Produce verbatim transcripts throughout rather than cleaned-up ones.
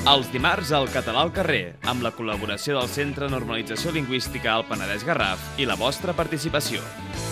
Els dimarts al Català al carrer, amb la col·laboració del Centre de Normalització Lingüística al Penedès Garraf i la vostra participació.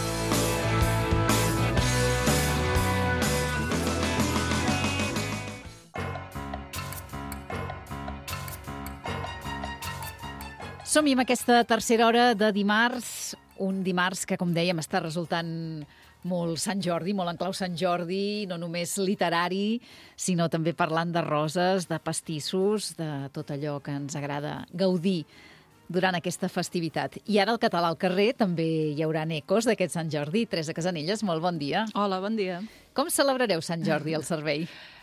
Som-hi amb aquesta tercera hora de dimarts, un dimarts que, com dèiem, està resultant molt Sant Jordi, molt en clau Sant Jordi, no només literari, sinó també parlant de roses, de pastissos, de tot allò que ens agrada gaudir durant aquesta festivitat. I ara al Català al carrer també hi haurà ecos d'aquest Sant Jordi. Teresa Casanelles, molt bon dia. Hola, bon dia. Com celebrareu Sant Jordi al servei?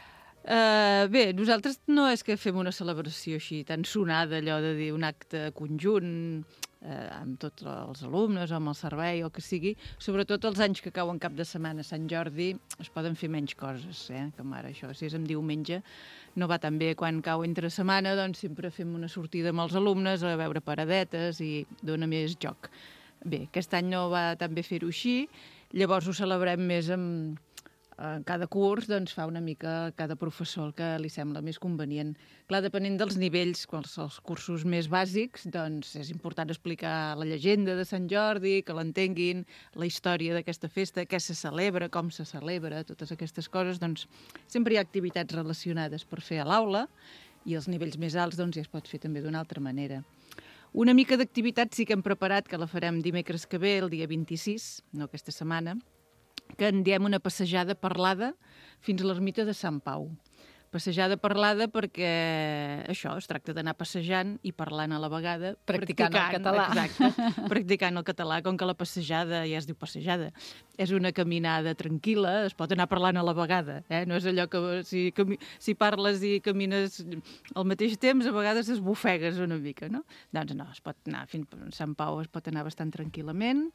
Uh, bé, nosaltres no és que fem una celebració així tan sonada, allò de dir un acte conjunt eh, amb tots els alumnes o amb el servei o que sigui. Sobretot els anys que cauen cap de setmana a Sant Jordi es poden fer menys coses, eh? Com ara això, si és en diumenge no va tan bé. Quan cau entre setmana doncs sempre fem una sortida amb els alumnes a veure paradetes i dona més joc. Bé, aquest any no va tan bé fer-ho així, llavors ho celebrem més amb en cada curs doncs, fa una mica cada professor el que li sembla més convenient. Clar, depenent dels nivells, quals els cursos més bàsics, doncs és important explicar la llegenda de Sant Jordi, que l'entenguin, la història d'aquesta festa, què se celebra, com se celebra, totes aquestes coses. Doncs sempre hi ha activitats relacionades per fer a l'aula i els nivells més alts doncs, ja es pot fer també d'una altra manera. Una mica d'activitat sí que hem preparat, que la farem dimecres que ve, el dia vint-i-sis, no aquesta setmana, que en diem una passejada parlada fins a l'ermita de Sant Pau. Passejada parlada perquè això, es tracta d'anar passejant i parlant a la vegada. Practicant, practicant el català. Exacte, practicant el català, com que la passejada ja es diu passejada. És una caminada tranquil·la, es pot anar parlant a la vegada. Eh? No és allò que si, cami si parles i camines al mateix temps, a vegades es bufegues una mica, no? Doncs no, es pot anar fins a Sant Pau, es pot anar bastant tranquil·lament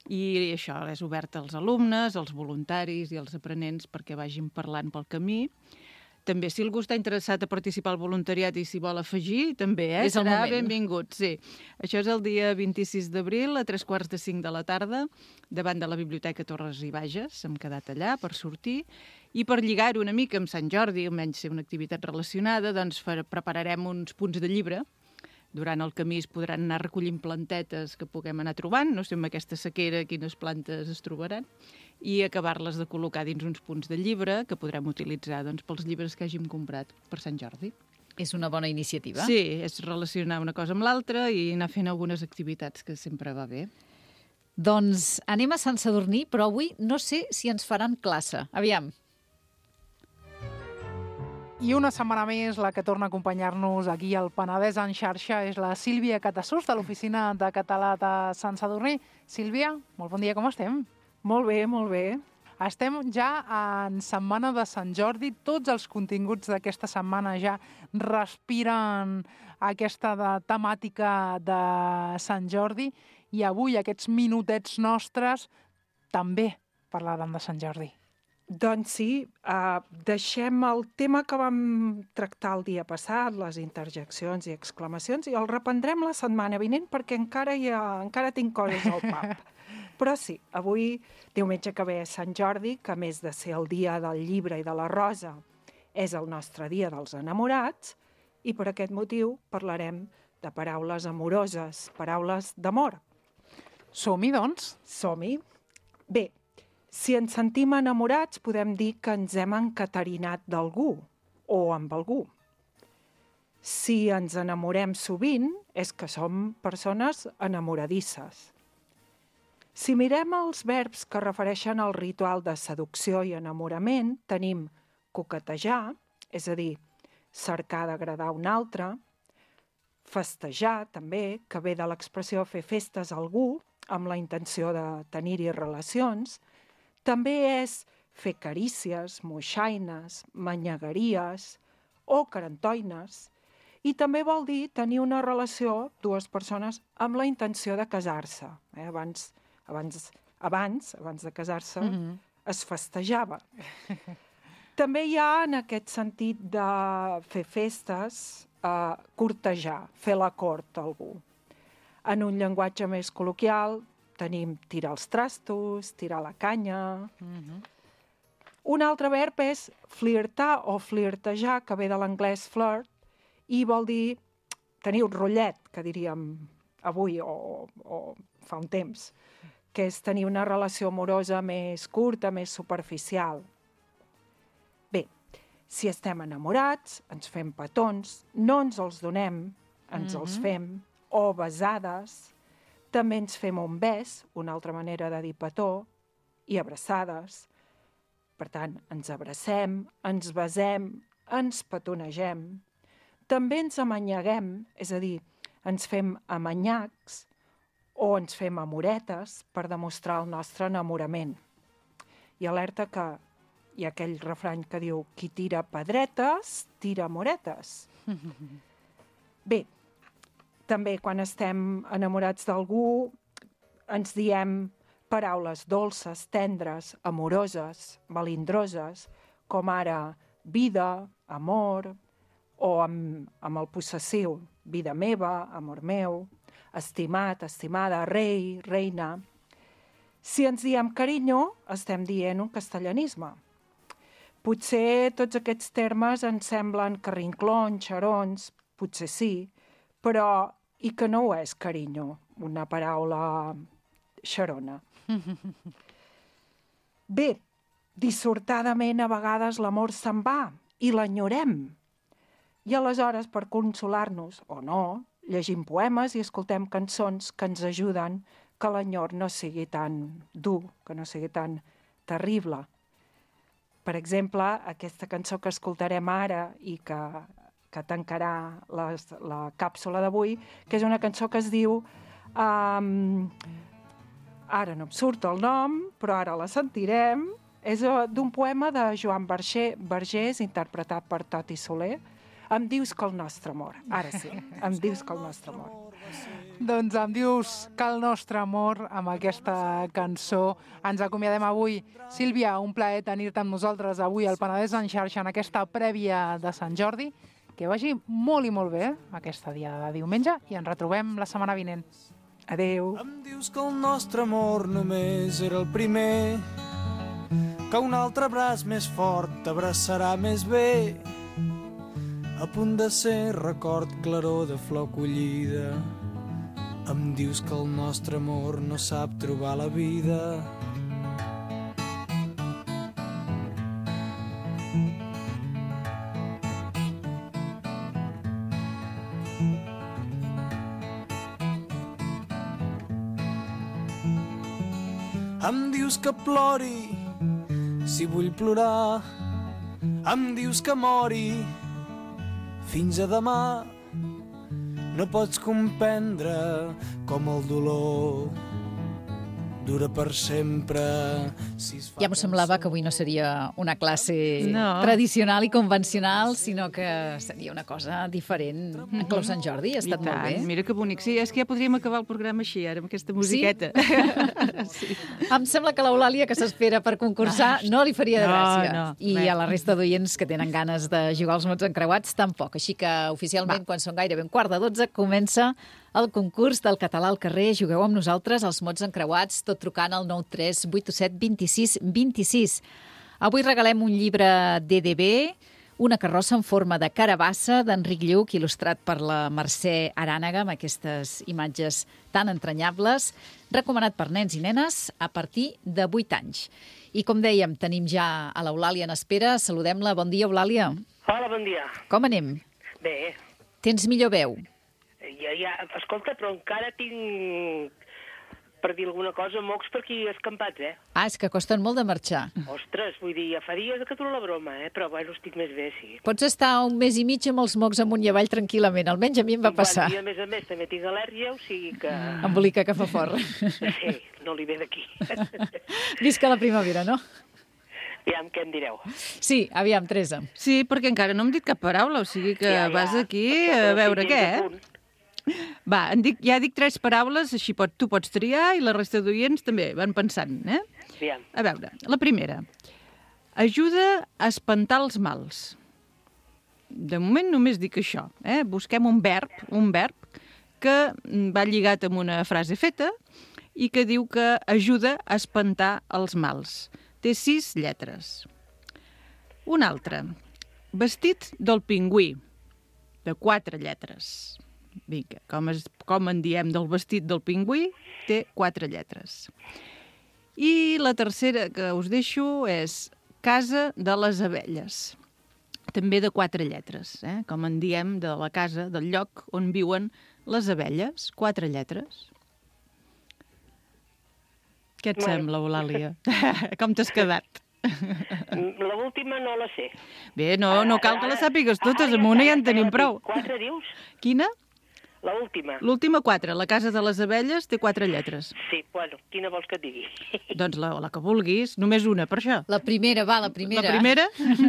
i això és obert als alumnes, als voluntaris i als aprenents perquè vagin parlant pel camí. També, si algú està interessat a participar al voluntariat i s'hi vol afegir, també, eh? És el Serà moment. benvingut, sí. Això és el dia vint-i-sis d'abril, a tres quarts de cinc de la tarda, davant de la Biblioteca Torres i Bages. Hem quedat allà per sortir. I per lligar-ho una mica amb Sant Jordi, almenys ser una activitat relacionada, doncs prepararem uns punts de llibre. Durant el camí es podran anar recollint plantetes que puguem anar trobant, no sé amb aquesta sequera quines plantes es trobaran, i acabar-les de col·locar dins uns punts de llibre que podrem utilitzar doncs, pels llibres que hàgim comprat per Sant Jordi. És una bona iniciativa. Sí, és relacionar una cosa amb l'altra i anar fent algunes activitats que sempre va bé. Doncs anem a Sant Sadurní, però avui no sé si ens faran classe. Aviam. I una setmana més, la que torna a acompanyar-nos aquí al Penedès en xarxa és la Sílvia Catassús, de l'Oficina de Català de Sant Sadurní. Sílvia, molt bon dia, com estem? Molt bé, molt bé. Estem ja en Setmana de Sant Jordi. Tots els continguts d'aquesta setmana ja respiren aquesta de, temàtica de Sant Jordi i avui aquests minutets nostres també parlaran de Sant Jordi. Doncs sí, uh, deixem el tema que vam tractar el dia passat, les interjeccions i exclamacions, i el reprendrem la setmana vinent perquè encara, hi ha, encara tinc coses al pap. Però sí, avui, diumenge que ve és Sant Jordi, que a més de ser el dia del llibre i de la rosa, és el nostre dia dels enamorats, i per aquest motiu parlarem de paraules amoroses, paraules d'amor. Som-hi, doncs? Som-hi. Bé, si ens sentim enamorats, podem dir que ens hem encaterinat d'algú o amb algú. Si ens enamorem sovint, és que som persones enamoradisses. Si mirem els verbs que refereixen al ritual de seducció i enamorament, tenim coquetejar, és a dir, cercar d'agradar un altre, festejar, també, que ve de l'expressió fer festes a algú, amb la intenció de tenir-hi relacions. També és fer carícies, moixaines, manyegueries o carantoines. I també vol dir tenir una relació, dues persones, amb la intenció de casar-se. Eh? Abans, abans, abans, abans de casar-se, mm-hmm. es festejava. També hi ha, en aquest sentit de fer festes, eh, cortejar, fer la cort a algú. En un llenguatge més col·loquial, tenim tirar els trastos, tirar la canya. Mm-hmm. Un altre verb és flirtar o flirtejar, que ve de l'anglès flirt, i vol dir tenir un rotllet, que diríem avui o, o fa un temps, que és tenir una relació amorosa més curta, més superficial. Bé, si estem enamorats, ens fem petons, no ens els donem, ens mm-hmm. els fem, o besades, també ens fem un bes, una altra manera de dir petó, i abraçades. Per tant, ens abracem, ens besem, ens petonegem. També ens amanyaguem, és a dir, ens fem amanyacs o ens fem amoretes per demostrar el nostre enamorament. I alerta que hi ha aquell refrany que diu qui tira pedretes, tira amoretes. Bé, també quan estem enamorats d'algú ens diem paraules dolces, tendres, amoroses, melindroses, com ara vida, amor, o amb, amb el possessiu, vida meva, amor meu, estimat, estimada, rei, reina. Si ens diem carinyo, estem dient un castellanisme. Potser tots aquests termes ens semblen carrinclons, xarons, potser sí, però i que no ho és carinyo, una paraula xarona. Bé, dissortadament a vegades l'amor se'n va i l'enyorem. I aleshores, per consolar-nos, o no, llegim poemes i escoltem cançons que ens ajuden que l'enyor no sigui tan dur, que no sigui tan terrible. Per exemple, aquesta cançó que escoltarem ara i que, que tancarà les, la càpsula d'avui, que és una cançó que es diu... Um, ara no em surt el nom, però ara la sentirem. És d'un poema de Joan Vergés, interpretat per Toti Soler. Em dius que el nostre amor. Ara sí, em dius que el nostre amor. Doncs em dius que el nostre amor, amb aquesta cançó, ens acomiadem avui. Sílvia, un plaer tenir-te amb nosaltres avui al Penedès en xarxa en aquesta prèvia de Sant Jordi. Que vagi molt i molt bé aquesta dia de diumenge i ens retrobem la setmana vinent. Adéu. Em dius que el nostre amor només era el primer, que un altre braç més fort t'abraçarà més bé, a punt de ser record claror de flor collida. Em dius que el nostre amor no sap trobar la vida. Em dius que plori si vull plorar, em dius que mori fins a demà. No pots comprendre com el dolor dura per sempre. Si es fa ja m'ho semblava que avui no seria una classe No. tradicional i convencional, sinó que seria una cosa diferent. En clau Sant Jordi ha estat I molt bé. tant, mira que bonic. Sí, és que ja podríem acabar el programa així, ara, amb aquesta musiqueta. Sí? Em sembla que l'Eulàlia, que s'espera per concursar, no li faria de No, gràcia. no, I res. a la resta d'oients que tenen ganes de jugar als mots encreuats, tampoc. Així que, oficialment, quan són gairebé un quart de dotze, comença el concurs del català al carrer. Jugueu amb nosaltres als mots encreuats, tot trucant al nou tres vuit set dos sis dos sis. Avui regalem un llibre D D B, una carrossa en forma de carabassa d'Enric Lluc, il·lustrat per la Mercè Arànega, amb aquestes imatges tan entranyables, recomanat per nens i nenes a partir de vuit anys. I com dèiem, tenim ja a l'Eulàlia en espera. Saludem-la. Bon dia, Eulàlia. Hola, bon dia. Com anem? Bé, Tens millor veu? ja, ja, escolta, però encara tinc, per dir alguna cosa, mocs per aquí escampats, eh? Ah, és que costen molt de marxar. Ostres, vull dir, ja fa dies que dura la broma, eh? Però, bueno, estic més bé, sí. Pots estar un mes i mig amb els mocs amunt i avall tranquil·lament. Almenys a mi em va passar. I, a més a més, també tinc al·lèrgia, o sigui que... Embolica que fa fort. Sí, no li ve d'aquí. Visca la primavera, no? Aviam, què em direu? Sí, aviam, Teresa. Sí, perquè encara no hem dit cap paraula, o sigui que Ja, ja. vas aquí Però a veure si què, tens a eh? punt. Va, en dic, ja dic tres paraules, així pot, tu pots triar i la resta d'oients també van pensant, eh? Aviam. A veure, la primera. Ajuda a espantar els mals. De moment només dic això, eh? Busquem un verb, un verb que va lligat amb una frase feta i que diu que ajuda a espantar els mals. Té sis lletres. Un altre. Vestit del pingüí. de quatre lletres. Vinga, com, es, com en diem del vestit del pingüí, té quatre lletres. I la tercera que us deixo és Casa de les Abelles, també de quatre lletres, eh? Com en diem de la casa, del lloc on viuen les abelles, quatre lletres. Què et Bueno. sembla, Eulàlia? Com t'has quedat? L'última no la sé. Bé, no, no cal que la sàpigues totes, amb una ja en tenim prou. Quatre, dius? Quina? L'última. L'última quatre, la casa de les abelles té quatre lletres. Sí, bueno, quina vols que et digui? Doncs la, la que vulguis, només una, per això. La primera, va, la primera. La primera?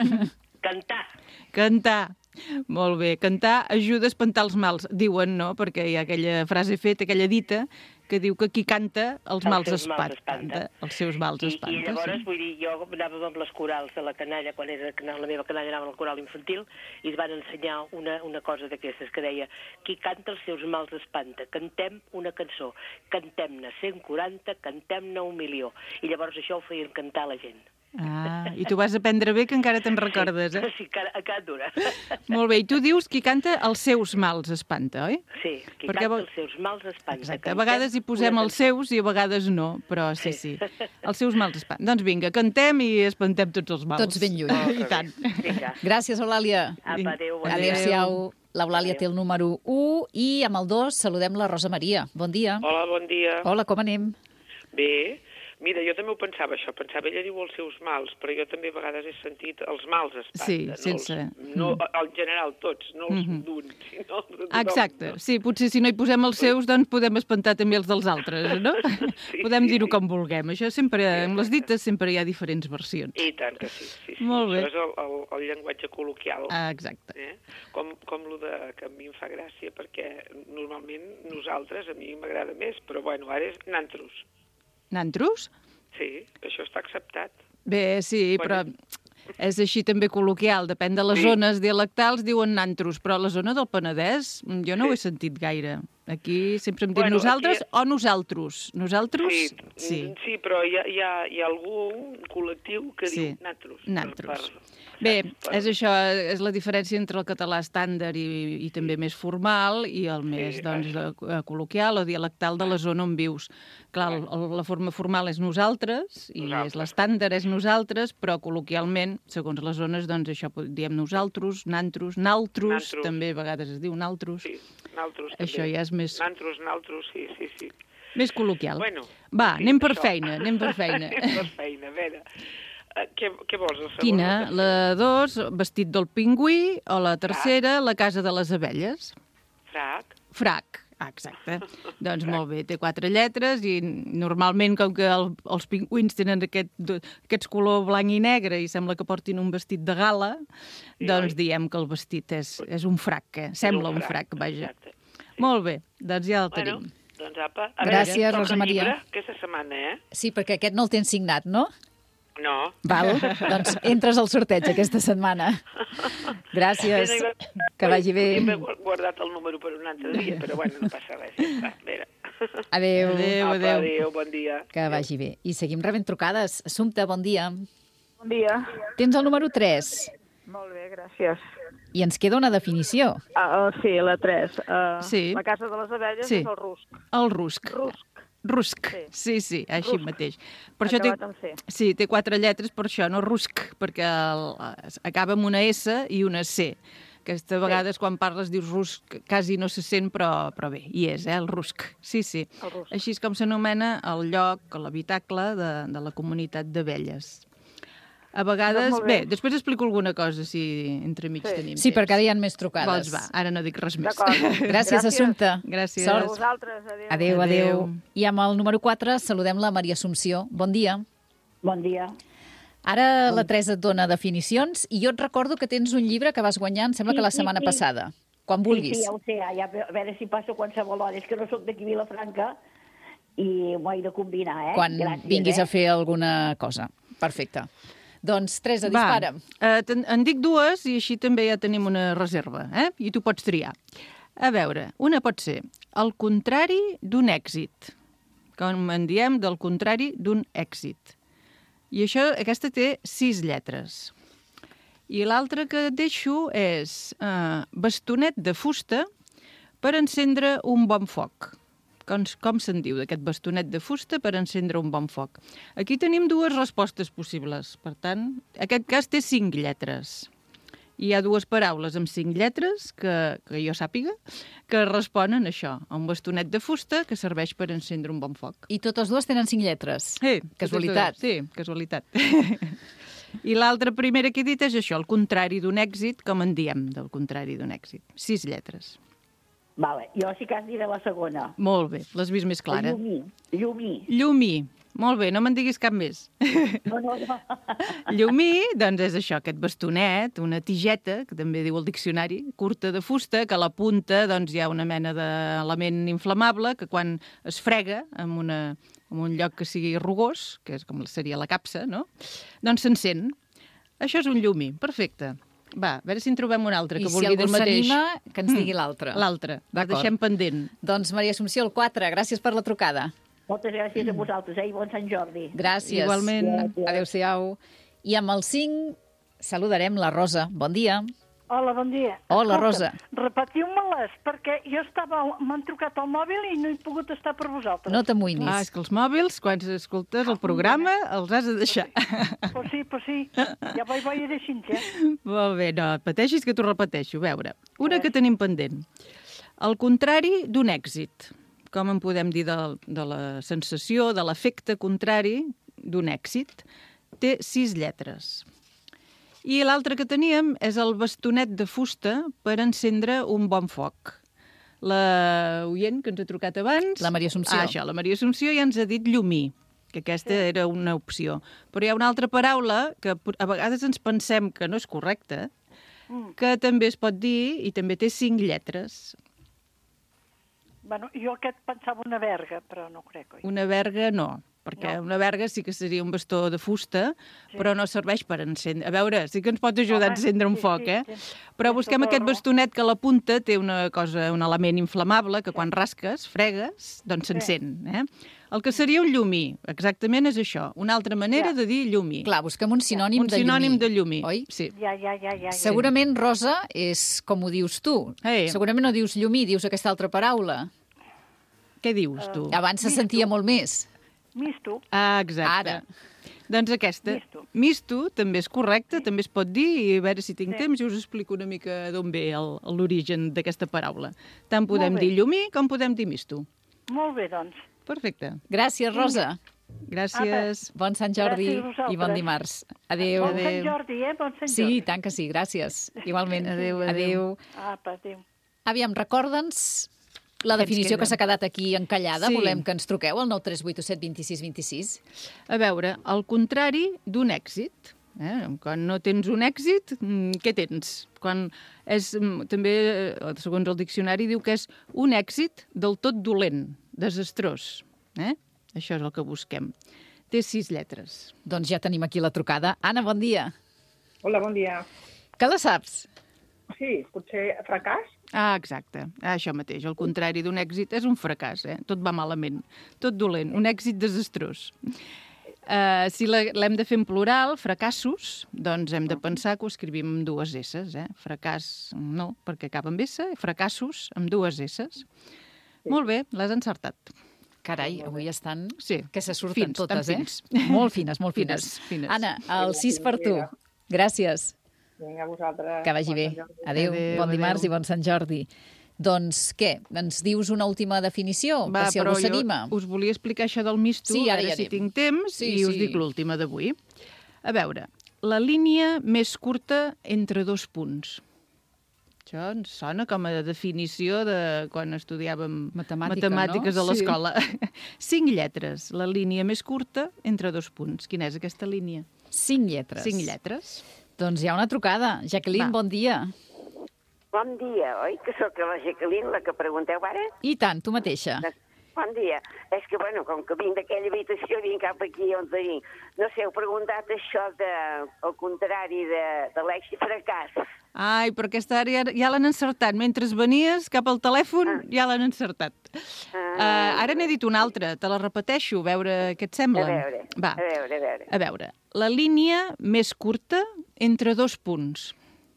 Cantar. Cantar. Molt bé. Cantar ajuda a espantar els mals. Diuen, no? Perquè hi ha aquella frase feta, aquella dita, que diu que qui canta els mals seus mals espanta. espanta. Els seus mals I, espanta. I llavors, sí. vull dir, jo anava amb les corals de la canalla, quan era la meva canalla anava al coral infantil, i es van ensenyar una, una cosa d'aquestes que deia: qui canta els seus mals espanta, cantem una cançó, cantem-ne cent quaranta, cantem-ne un milió. I llavors això ho feien cantar la gent. Ah, i tu vas aprendre bé que encara te'n recordes, eh? Sí, encara, encara dura. Molt bé, i tu dius qui canta els seus mals espanta, oi? Sí, qui Perquè canta a- els seus mals espanta. Exacte, a Cantem vegades hi posem una els cançó. seus i a vegades no, però sí, sí. Els seus mals espanta. Doncs vinga, cantem i espantem tots els mals. Tots ben lluny. Molt I bé. tant. Vinga. Gràcies, Eulàlia. Apa, adéu, bon dia. Adéu-siau. L'Eulàlia té el número u i amb el dos saludem la Rosa Maria. Bon dia. Hola, bon dia. Hola, com anem? Bé. Mira, jo també ho pensava, això. Pensava, ella diu els seus mals, però jo també a vegades he sentit els mals espanta. Sí, no sense- Els, no, en general, tots, no els Mhm. d'un, sinó els de tothom. Exacte, sí, potser si no hi posem els seus, doncs podem espantar també els dels altres, no? Sí, Podem sí, dir-ho sí. com vulguem. Això sempre, amb les dites, sempre hi ha diferents versions. I tant que sí, sí, sí. Molt bé. Això és el, el, el llenguatge col·loquial. Ah, exacte. Eh? Com, com lo de, que a mi em fa gràcia, perquè normalment nosaltres, a mi m'agrada més, però bueno, ara és nantros. Nantros? Sí, això està acceptat. Bé, sí, però Bueno. és així també col·loquial. Depèn de les Sí. zones dialectals, diuen nantros, però a la zona del Penedès jo no ho he Sí. sentit gaire. Aquí sempre em diuen Bueno, nosaltres aquí- o nosaltres. Nosaltres? Sí, Sí. sí, però hi ha, hi ha, hi ha algun col·lectiu que Sí. diu nantros. Nantros. Per, Bé, per- és això, és la diferència entre el català estàndard i, i també més formal i el més Sí, doncs, això. de, col·loquial o dialectal de la zona on vius. Clar, el, el, la forma formal és nosaltres i Nosaltres. és l'estàndard és nosaltres, però col·loquialment, segons les zones, doncs això po- diem nosaltres, nantros, naltros, Naltros. també a vegades es diu naltros. Sí, naltros Això també. ja és més, Nantros, naltros, sí, sí, sí. més col·loquial. Bueno, Va, sí, anem per això. feina, anem per feina. anem per feina, a veure. Uh, què, què vols, la segona? Quina? o tercera? La dos, vestit del pingüí, o la tercera, la casa de les abelles? Frac. Frac. Ah, exacte. Doncs molt bé, té quatre lletres i normalment, com que el, els pingüins tenen aquest, do- aquests color blanc i negre i sembla que portin un vestit de gala, Sí, doncs oi? diem que el vestit és, és un frac, eh? Sembla un frac, vaja. Exacte. Molt bé, doncs ja el Bueno, tenim. doncs apa. A Gràcies, veure, toca Rosa Maria. llibre Aquesta setmana, eh? Sí, perquè aquest no el tens signat, no? No. Val, doncs entres al sorteig aquesta setmana. Gràcies, Bé, no hi que vagi bé. Podríem haver guardat el número per un altre dia, però bueno, no passa res. Ja està. A veure. Adéu, Adéu, Apa, adéu. adéu, bon dia. que vagi bé. I seguim rebent trucades. Assumpta, bon dia. Bon dia. Tens el número tres Molt bé, gràcies. i ens queda una definició. Uh, uh, sí, la tres. Uh, Sí. La casa de les abelles Sí. és el rusc. El rusc. Rusc. Rusc, Sí. sí, sí, així Rusc. mateix. Per això té, Acabat amb C. sí, té quatre lletres, per això, no rusc, perquè el, acaba amb una S i una C. Aquesta vegades, quan parles, dius rusc, quasi no se sent, però, però bé, hi és, eh, el rusc. Sí, sí. El rusc. Així és com s'anomena el lloc, l'habitacle de, de la comunitat d'abelles. A vegades... Doncs molt bé. Bé, després explico alguna cosa, si entremig Sí. tenim Sí, temps. perquè ara hi ha més trucades. Vols, va, ara no dic res més. D'acord. Gràcies, Assumpta. Gràcies. A Sort. vosaltres, adéu. Adéu, adéu. I amb el número quatre saludem la Maria Assumpció. Bon dia. Bon dia. Ara la Teresa et dona definicions i jo et recordo que tens un llibre que vas guanyar, em sembla Sí, que la sí, setmana sí. passada. Quan Sí, vulguis. sí, ja ho sé, ja, a veure si passo qualsevol hora. És que no sóc d'aquí a Vilafranca i m'ho he de combinar, eh? Quan Gràcies, vinguis eh? a fer alguna cosa. Perfecte. Doncs, Teresa, dispara. Va, eh, ten- en dic dues i així també ja tenim una reserva, eh? I tu pots triar. A veure, una pot ser el contrari d'un èxit. Com en diem, del contrari d'un èxit. I això, aquesta té sis lletres. I l'altre que et deixo és eh, bastonet de fusta per encendre un bon foc. Com, com se'n diu, d'aquest bastonet de fusta per encendre un bon foc? Aquí tenim dues respostes possibles. Per tant, aquest cas té cinc lletres. Hi ha dues paraules amb cinc lletres, que, que jo sàpiga, que responen a això, a un bastonet de fusta que serveix per encendre un bon foc. I totes dues tenen cinc lletres. Sí. Casualitat. Sí, casualitat. I l'altra primera que he dit és això, el contrari d'un èxit, com en diem del contrari d'un èxit. Sis lletres. Vale, jo sí que diré la segona. Molt bé, l'has vist més clara. Llumí, llumí. Llumí. Molt bé, no me'n diguis cap més. No, no, no. Llumí, doncs és això, aquest bastonet, una tigeta, que també diu el diccionari, curta de fusta, que a la punta doncs, hi ha una mena d'element inflamable que quan es frega en, una, en un lloc que sigui rugós, que és com seria la capsa, no? Doncs s'encén. Això és un llumí, perfecte. Va, a veure si en trobem un altre que I vulgui si dir el mateix. algú s'anima, que ens digui l'altre. L'altre, la D'acord. deixem pendent. Doncs Maria Assumpció, el quatre, gràcies per la trucada. Moltes gràcies a vosaltres, eh? I bon Sant Jordi. Gràcies. Igualment. Adéu-siau. I amb el cinc saludarem la Rosa. Bon dia. Hola, bon dia. Hola, Escolta, Rosa. Repetiu-me-les, perquè jo estava... M'han trucat al mòbil i no he pogut estar per vosaltres. No t'amoïnis. Ah, és que els mòbils, quan escoltes el programa, els has de deixar. Pues sí, pues sí. Ja vaig vaig així, eh? Molt bé, no, et pateixis que t'ho repeteixo. A veure, una que tenim pendent. El contrari d'un èxit. Com en podem dir de, de la sensació, de l'efecte contrari d'un èxit. Té sis lletres. I l'altre que teníem és el bastonet de fusta per encendre un bon foc. La oient que ens ha trucat abans... La Maria Assumpció. Ah, això, la Maria Assumpció ja ens ha dit llumí, que aquesta sí. era una opció. Però hi ha una altra paraula que a vegades ens pensem que no és correcta, mm. que també es pot dir i també té cinc lletres. Bueno, jo aquest pensava una verga, però no crec. Oi? Una verga no, perquè no. Una verga sí que seria un bastó de fusta, sí. però no serveix per encendre. A veure, sí que ens pot ajudar Home, a encendre un sí, foc, eh? Sí, sí. Però sí, busquem aquest bastonet que a la punta té una cosa, un element inflamable que sí. quan rasques, fregues, doncs s'encén, sí. eh? El que seria un llumí, exactament és això, una altra manera ja. de dir llumí. Clar, busquem un sinònim, un de, sinònim llumí, de llumí. Oi? Sí. Ja, ja, ja, ja. Segurament, Rosa, és com ho dius tu. Hey. Segurament no dius llumí, dius aquesta altra paraula. Què dius, tu? Uh, Abans se sentia molt més. Misto. Ah, exacte. Ara. Doncs aquesta. Misto. Misto també és correcte, sí. també es pot dir, i a veure si tinc sí. temps i us explico una mica d'on ve l'origen d'aquesta paraula. Tant podem dir llumí com podem dir misto. Molt bé, doncs. Perfecte. Gràcies, Rosa. Gràcies. Apa. Bon Sant Jordi i bon dimarts. Adéu. Bon Sant Jordi, eh? Bon Sant Jordi. Sí, tant que sí, gràcies. Igualment. Adéu, adéu. Apa, adéu. Aviam, recorda'ns la definició que s'ha quedat aquí encallada. Sí. Volem que ens truqueu al nou tres vuit set dos sis dos sis. A veure, el contrari d'un èxit. Eh? Quan no tens un èxit, què tens? Quan és, també, segons el diccionari, diu que és un èxit del tot dolent, desastrós. Eh? Això és el que busquem. Té sis lletres. Doncs ja tenim aquí la trucada. Anna, bon dia. Hola, bon dia. Que la saps? Sí, potser fracàs? Ah, exacte. Ah, això mateix. El contrari d'un èxit és un fracàs, eh? Tot va malament. Tot dolent. Un èxit desastrós. Uh, si l'hem de fer en plural, fracassos, doncs hem de pensar que ho escrivim amb dues esses. Eh? Fracàs no, perquè acaba amb essa. Fracassos amb dues esses. Sí. Molt bé, l'has encertat. Carai, avui estan... Sí. Que se surten fins, totes, eh? Fins. Molt fines, molt fines. fines, fines. Anna, el sis per tu. Gràcies. Vinga, a vosaltres. Que vagi bé. Adéu, adéu bon dimarts adéu. i bon Sant Jordi. Doncs què? Ens dius una última definició? Va, per si algú s'anima. Us volia explicar això del misto, sí, a veure ja si tinc temps, sí, i us sí. dic l'última d'avui. A veure, la línia més curta entre dos punts. Això ens sona com a definició de quan estudiàvem Matemàtica, matemàtiques no? a l'escola. Sí. Cinc lletres, la línia més curta entre dos punts. Quina és aquesta línia? Cinc lletres. Cinc lletres. Doncs hi ha una trucada. Jacqueline, Va. bon dia. Bon dia, oi? Que sóc la Jacqueline, la que pregunteu ara? I tant, tu mateixa. Bon dia. És que, bueno, com que vinc d'aquella habitació, vinc cap aquí on vinc. No sé, heu preguntat això de, al contrari de, de l'èxit fracàs. Ai, però aquesta ara ja, ja l'han encertat. Mentre venies cap al telèfon, ah. ja l'han encertat. Ah. Uh, ara n'he dit una altra, te la repeteixo, a veure què et sembla. A veure, Va. a veure, a veure. A veure, la línia més curta entre dos punts.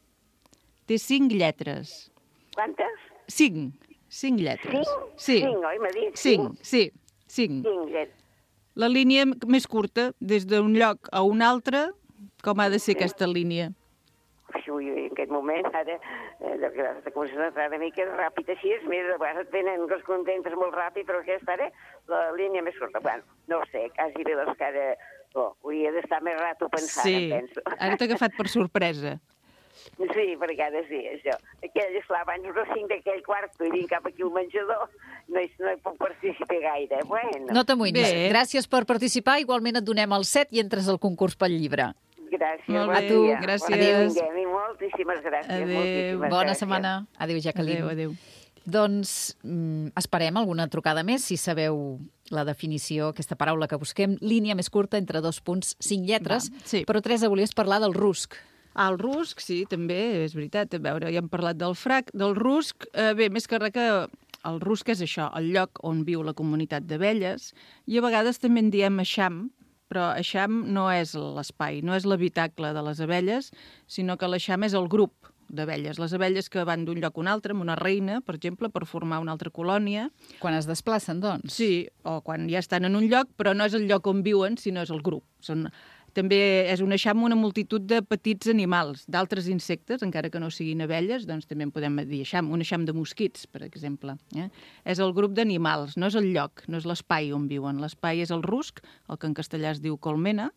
Té cinc lletres. Quantes? Cinc. Cinc lletres. Cinc? Sí. Cinc, oi, m'ha dit? Cinc, sí. Cinc. Cinc lletres. La línia més curta, des d'un lloc a un altre, com ha de ser aquesta línia? Ui, ui, en aquest moment, ara, eh, que comences a entrar una mica ràpid així, és més, a vegades et venen els contentes molt ràpid, però aquesta ara, la línia més curta. Bueno, no ho sé, quasi bé les que ara... Oh, hauria d'estar més rato pensant, Sí, em penso. ara t'ha agafat per sorpresa. Sí, perquè ara sí, això. Aquell, esclar, abans no cinc d'aquell quarto i vinc cap aquí al menjador, no hi, no hi puc participar gaire. Bueno. No t'amoïnis. Gràcies per participar. Igualment et donem el set i entres al concurs pel llibre. Gràcies. Molt bé, bon dia. gràcies. Adéu, vinguem, moltíssimes gràcies. Adéu. Moltíssimes Bona gràcies. setmana. Adéu, Jacqueline. Adéu, adéu. Doncs mm, esperem alguna trucada més, si sabeu la definició, aquesta paraula que busquem, línia més curta entre dos punts, cinc lletres. Va, sí. Però, Teresa, volies parlar del rusc. Ah, el rusc, sí, també, és veritat. A veure, ja hem parlat del frac, del rusc. Eh, bé, més que res que el rusc és això, el lloc on viu la comunitat d'abelles, i a vegades també en diem eixam, però eixam no és l'espai, no és l'habitacle de les abelles, sinó que l'eixam és el grup d'abelles. Les abelles que van d'un lloc a un altre, amb una reina, per exemple, per formar una altra colònia. Quan es desplacen, doncs. Sí, o quan ja estan en un lloc, però no és el lloc on viuen, sinó és el grup. Són... També és un eixam una multitud de petits animals, d'altres insectes, encara que no siguin abelles, doncs també en podem dir eixam, un eixam de mosquits, per exemple. Eh? És el grup d'animals, no és el lloc, no és l'espai on viuen. L'espai és el rusc, el que en castellà es diu colmena,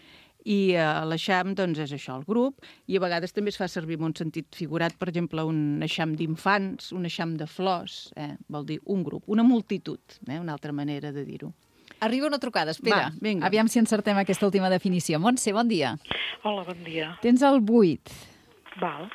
i eh, l'eixam doncs, és això, el grup, i a vegades també es fa servir en un sentit figurat, per exemple, un eixam d'infants, un eixam de flors, eh? Vol dir un grup, una multitud, eh? Una altra manera de dir-ho. Arriba una trucada, espera. Va, vinga. Aviam si encertem aquesta última definició. Montse, bon dia. Hola, bon dia. Tens el vuit. Val.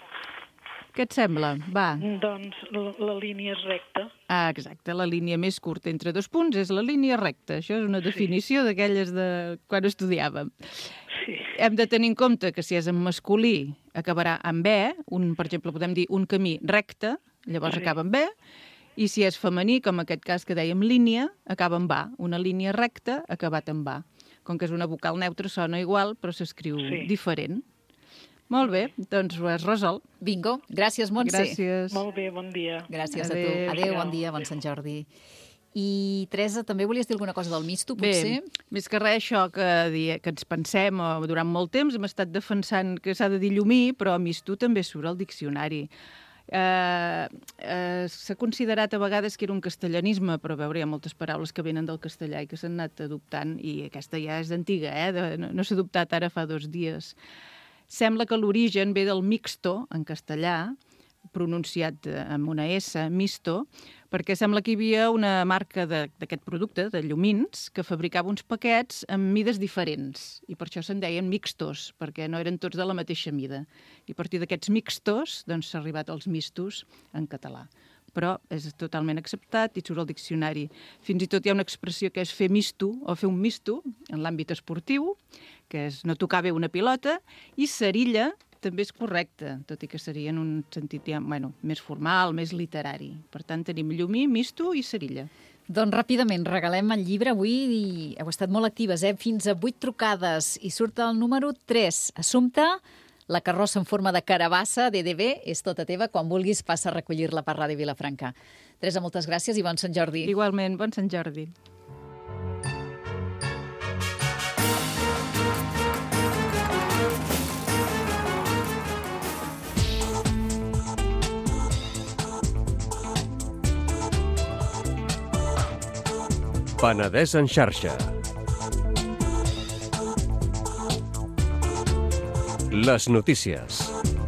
Què et sembla? Va. Doncs la, la línia és recta. Ah, exacte, la línia més curta entre dos punts és la línia recta. Això és una definició sí. d'aquelles de quan estudiàvem. Sí. Hem de tenir en compte que si és en masculí acabarà amb E, un, per exemple, podem dir un camí recte, llavors sí. acaba amb E, i si és femení, com aquest cas que dèiem línia, acaba amb A. Una línia recta acabat amb A. Com que és una vocal neutra, sona igual, però s'escriu sí. diferent. Molt bé, doncs ho has resolt. Bingo. Gràcies, Montse. Gràcies. Molt bé, bon dia. Gràcies Adéu. a tu. Adéu, bon dia, bon Sant Jordi. I, Teresa, també volies dir alguna cosa del misto, potser? Bé, més que res això que, que ens pensem o durant molt temps hem estat defensant que s'ha de dir llumí, però misto també surt al diccionari. Eh, eh, s'ha considerat a vegades que era un castellanisme, però a veure, hi ha moltes paraules que venen del castellà i que s'han anat adoptant, i aquesta ja és antiga, eh? De, no no s'ha adoptat ara fa dos dies. Sembla que l'origen ve del mixto, en castellà, pronunciat amb una S, misto, perquè sembla que hi havia una marca d'aquest producte, de llumins, que fabricava uns paquets amb mides diferents, i per això se'n deien mixtos, perquè no eren tots de la mateixa mida. I a partir d'aquests mixtos doncs, s'ha arribat als mistos en català. Però és totalment acceptat i surt al diccionari. Fins i tot hi ha una expressió que és fer misto o fer un misto en l'àmbit esportiu, que és no tocar bé una pilota, i cerilla també és correcte, tot i que seria en un sentit ja, bueno, més formal, més literari. Per tant, tenim llumí, misto i cerilla. Doncs ràpidament, regalem el llibre avui i heu estat molt actives, eh? Fins a vuit trucades i surt el número tres. Assumpte, la carrossa en forma de carabassa D D B és tota teva. Quan vulguis passa a recollir-la per Ràdio Vilafranca. Teresa, moltes gràcies i bon Sant Jordi. Igualment, bon Sant Jordi. Penedès en xarxa. Les notícies.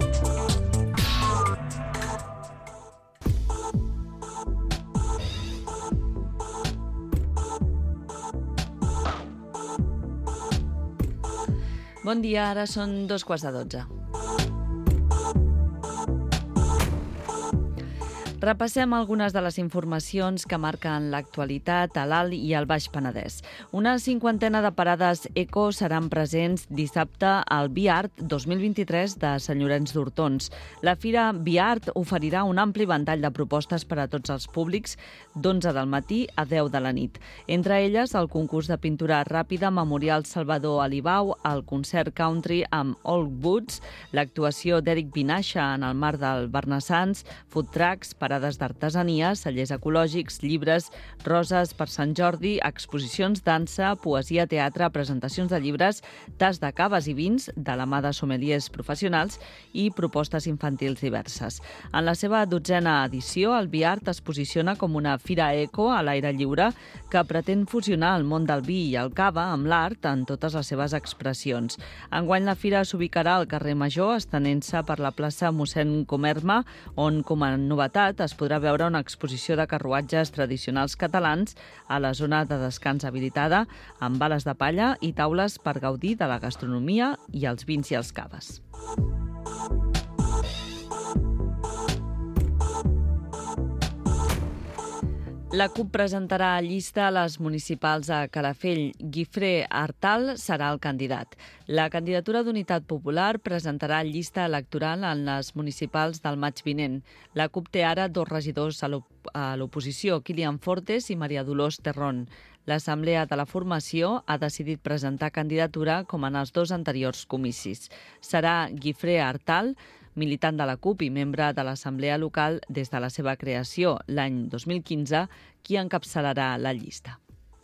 Bon dia, ara són dos quarts de dotze. Repassem algunes de les informacions que marquen l'actualitat a l'Alt i al Baix Penedès. Una cinquantena de parades eco seran presents dissabte al Biart dos mil vint-i-tres de Sant Llorenç d'Hortons. La Fira Biart oferirà un ampli ventall de propostes per a tots els públics d'onze del matí a deu de la nit. Entre elles, el concurs de pintura ràpida Memorial Salvador Alibau, el concert country amb Old Woods, l'actuació d'Eric Vinaixa en el mar del Barnassans, food trucks, parades d'artesania, cellers ecològics, llibres, roses per Sant Jordi, exposicions, dansa, poesia, teatre, presentacions de llibres, tas de caves i vins de la mà de sommeliers professionals i propostes infantils diverses. En la seva dotzena edició, el Biart es posiciona com una fira eco a l'aire lliure que pretén fusionar el món del vi i el cava amb l'art en totes les seves expressions. Enguany la fira s'ubicarà al carrer Major, estenent-se per la plaça mossèn Comerma, on, com a novetat, es podrà veure una exposició de carruatges tradicionals catalans a la zona de descans habilitada amb bales de palla i taules per gaudir de la gastronomia i els vins i els caves. La CUP presentarà llista a les municipals a Calafell. Guifré Artal serà el candidat. La candidatura d'Unitat Popular presentarà llista electoral en les municipals del maig vinent. La CUP té ara dos regidors a l'oposició, Kilian Fortes i Maria Dolors Terrón. L'Assemblea de la Formació ha decidit presentar candidatura com en els dos anteriors comicis. Serà Guifré Artal, militant de la CUP i membre de l'Assemblea local des de la seva creació l'any dos mil quinze, qui encapçalarà la llista.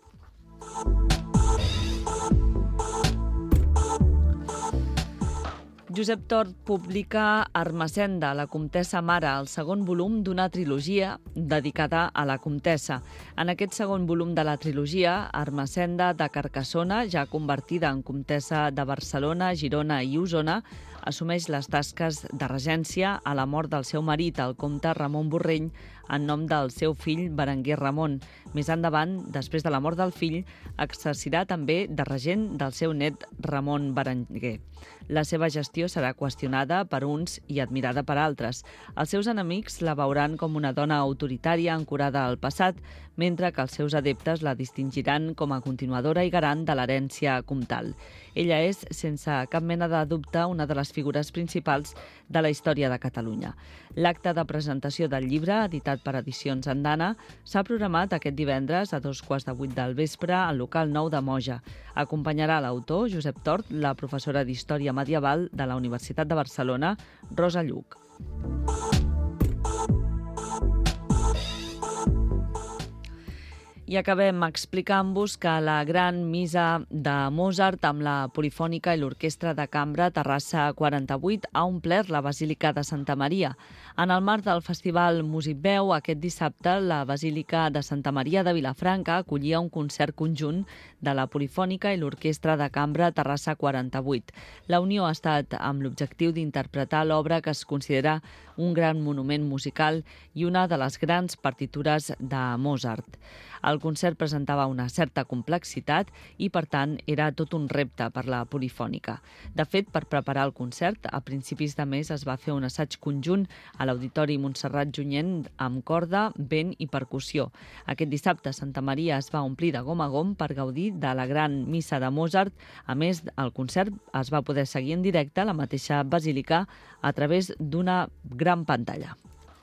Josep Tort publica Ermessenda, la comtessa mare, el segon volum d'una trilogia dedicada a la comtessa. En aquest segon volum de la trilogia, Ermessenda de Carcassona, ja convertida en comtessa de Barcelona, Girona i Osona, assumeix les tasques de regència a la mort del seu marit, el comte Ramon Borrell, en nom del seu fill Berenguer Ramon. Més endavant, després de la mort del fill, exercirà també de regent del seu net Ramon Berenguer. La seva gestió serà qüestionada per uns i admirada per altres. Els seus enemics la veuran com una dona autoritària ancorada al passat, mentre que els seus adeptes la distingiran com a continuadora i garant de l'herència comtal. Ella és, sense cap mena de dubte, una de les figures principals de la història de Catalunya. L'acte de presentació del llibre, editat per Edicions Andana, s'ha programat aquest divendres a dos quarts de vuit del vespre al local nou de Moja. Acompanyarà l'autor, Josep Tort, la professora d'Història Medieval de la Universitat de Barcelona, Rosa Lluc. I acabem explicant-vos que la gran missa de Mozart amb la Polifònica i l'Orquestra de Cambra Terrassa quaranta-vuit ha omplert la Basílica de Santa Maria. En el marc del Festival Musicveu, aquest dissabte, la Basílica de Santa Maria de Vilafranca acollia un concert conjunt de la Polifònica i l'Orquestra de Cambra Terrassa quaranta-vuit. La unió ha estat amb l'objectiu d'interpretar l'obra que es considera un gran monument musical i una de les grans partitures de Mozart. El concert presentava una certa complexitat i, per tant, era tot un repte per la Polifònica. De fet, per preparar el concert, a principis de mes es va fer un assaig conjunt a l'Auditori Montserrat Junyent amb corda, vent i percussió. Aquest dissabte, Santa Maria es va omplir de gom a gom per gaudir de la gran missa de Mozart. A més, el concert es va poder seguir en directe a la mateixa basílica a través d'una gran pantalla.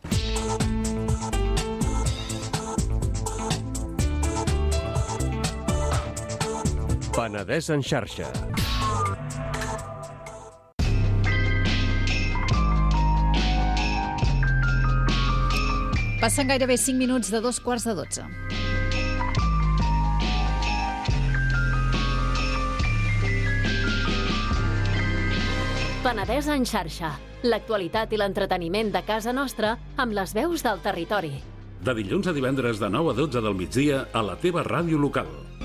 Penedès en xarxa. Passen gairebé cinc minuts de dos quarts de dotze. Penedès en xarxa. L'actualitat i l'entreteniment de casa nostra amb les veus del territori. De dilluns a divendres de nou a dotze del migdia a la teva ràdio local.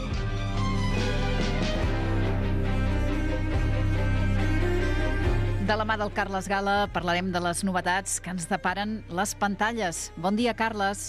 De la mà del Carles Gala parlarem de les novetats que ens deparen les pantalles. Bon dia, Carles.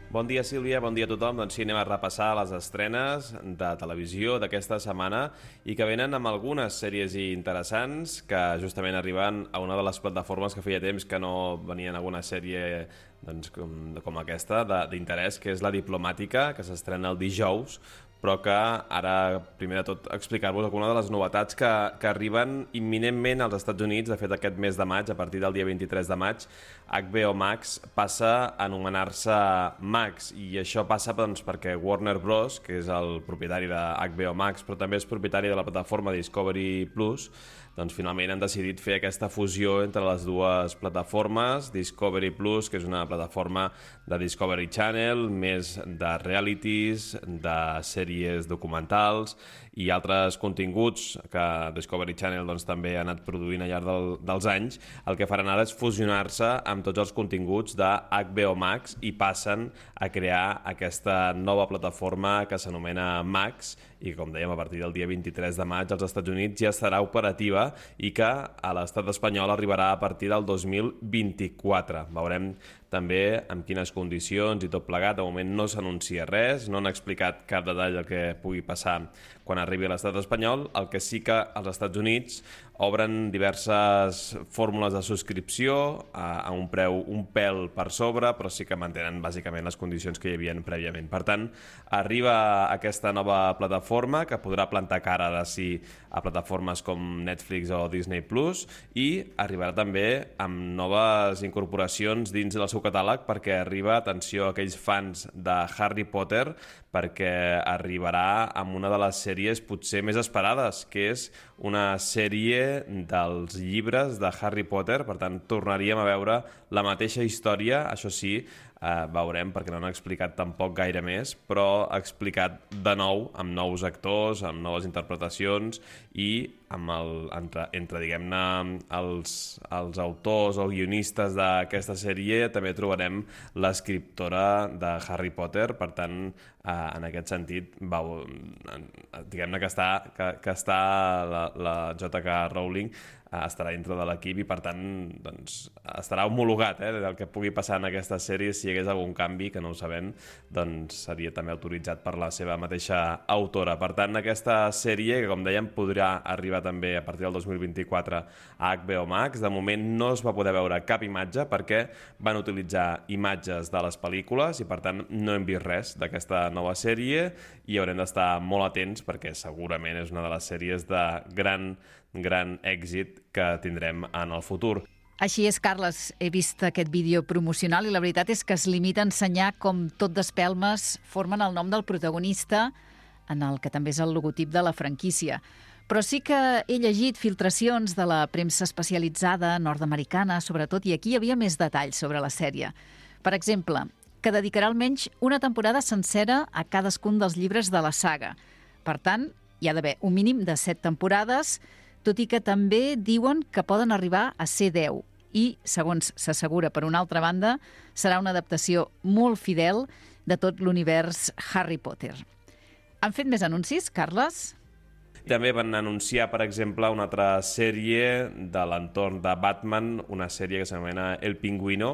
Bon dia, Sílvia, bon dia a tothom. Doncs sí, anem a repassar les estrenes de televisió d'aquesta setmana i que venen amb algunes sèries interessants que justament arriben a una de les plataformes que feia temps que no venien alguna sèrie doncs, com, com aquesta d'interès, que és La Diplomàtica, que s'estrena el dijous, però que ara, primer de tot, explicar-vos alguna de les novetats que, que arriben imminentment als Estats Units. De fet, aquest mes de maig, a partir del dia vint-i-tres de maig, H B O Max passa a anomenar-se Max, i això passa doncs, perquè Warner Bros., que és el propietari de H B O Max, però també és propietari de la plataforma Discovery Plus, doncs finalment han decidit fer aquesta fusió entre les dues plataformes. Discovery Plus, que és una plataforma de Discovery Channel, més de realities, de sèries documentals i altres continguts que Discovery Channel doncs, també ha anat produint al llarg del, dels anys. El que faran ara és fusionar-se amb tots els continguts de H B O Max i passen a crear aquesta nova plataforma que s'anomena Max i, com dèiem, a partir del dia vint-i-tres de maig als Estats Units ja estarà operativa i que a l'estat espanyol arribarà a partir del dos mil vint-i-quatre. Veurem també amb quines condicions i tot plegat. De moment no s'anuncia res, no han explicat cap detall del que pugui passar quan arribi a l'estat espanyol. El que sí que als Estats Units obren diverses fórmules de subscripció a, a un preu un pèl per sobre, però sí que mantenen bàsicament les condicions que hi havia prèviament. Per tant, arriba aquesta nova plataforma que podrà plantar cara ara sí a plataformes com Netflix o Disney Plus, i arribarà també amb noves incorporacions dins del seu catàleg, perquè arriba, atenció a aquells fans de Harry Potter, perquè arribarà amb una de les sèries potser més esperades, que és una sèrie dels llibres de Harry Potter. Per tant, tornaríem a veure la mateixa història, això sí, eh, veurem, perquè no han explicat tampoc gaire més, però ha explicat de nou, amb nous actors, amb noves interpretacions i amb el, entre, entre diguem-ne, els, els autors o guionistes d'aquesta sèrie també trobarem l'escriptora de Harry Potter. Per tant, eh, en aquest sentit, vau, diguem-ne que està, que, que està la, la J K Rowling estarà dintre de l'equip i, per tant, doncs, estarà homologat eh, del que pugui passar en aquesta sèrie. Si hi hagués algun canvi, que no ho sabem, doncs seria també autoritzat per la seva mateixa autora. Per tant, aquesta sèrie, que com dèiem, podrà arribar també a partir del dos mil vint-i-quatre a H B O Max. De moment no es va poder veure cap imatge perquè van utilitzar imatges de les pel·lícules i, per tant, no hem vist res d'aquesta nova sèrie i haurem d'estar molt atents perquè segurament és una de les sèries de gran gran èxit que tindrem en el futur. Així és, Carles. He vist aquest vídeo promocional i la veritat és que es limita a ensenyar com tot d'espelmes formen el nom del protagonista, en el que també és el logotip de la franquícia. Però sí que he llegit filtracions de la premsa especialitzada nord-americana, sobretot, i aquí hi havia més detalls sobre la sèrie. Per exemple, que dedicarà almenys una temporada sencera a cadascun dels llibres de la saga. Per tant, hi ha d'haver un mínim de set temporades, tot i que també diuen que poden arribar a ser deu. I, segons s'assegura per una altra banda, serà una adaptació molt fidel de tot l'univers Harry Potter. Han fet més anuncis, Carles? També van anunciar, per exemple, una altra sèrie de l'entorn de Batman, una sèrie que s'anomena El Pingüino,